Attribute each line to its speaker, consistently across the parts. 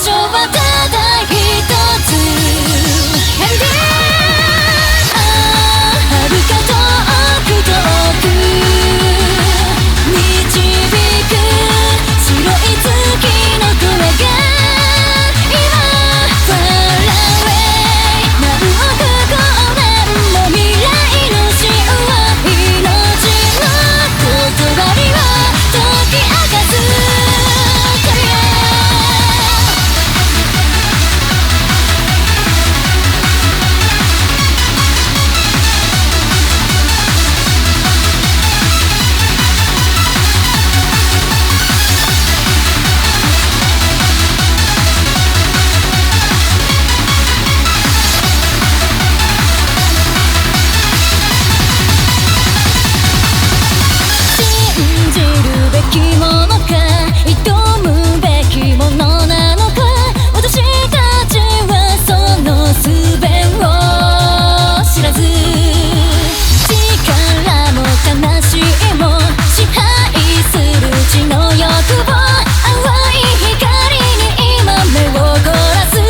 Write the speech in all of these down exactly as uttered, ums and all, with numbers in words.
Speaker 1: 所はただ一つ。ああ遥か遠く遠く導く白い月の声が今 Far away 何億光年も未来の神話命の断りを解き明かす。信じるべきものか挑むべきものなのか、私たちはその術を知らず、力も悲しみも支配する血の欲望、淡い光に今目を凝らす。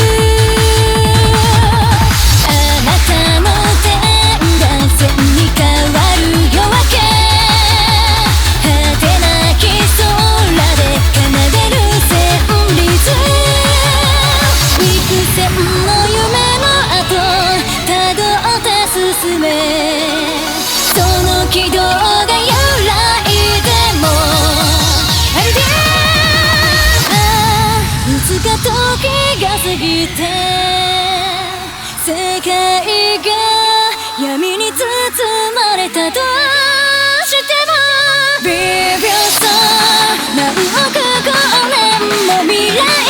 Speaker 1: あなたの点が線に変わる夜明け、果てなき空で奏でる旋律、幾千の夢の後たどって進め、その軌道が揺らいでもあるで、ああいつか時が過ぎて世界が闇に包まれたとしても微妙さ何億光年も未来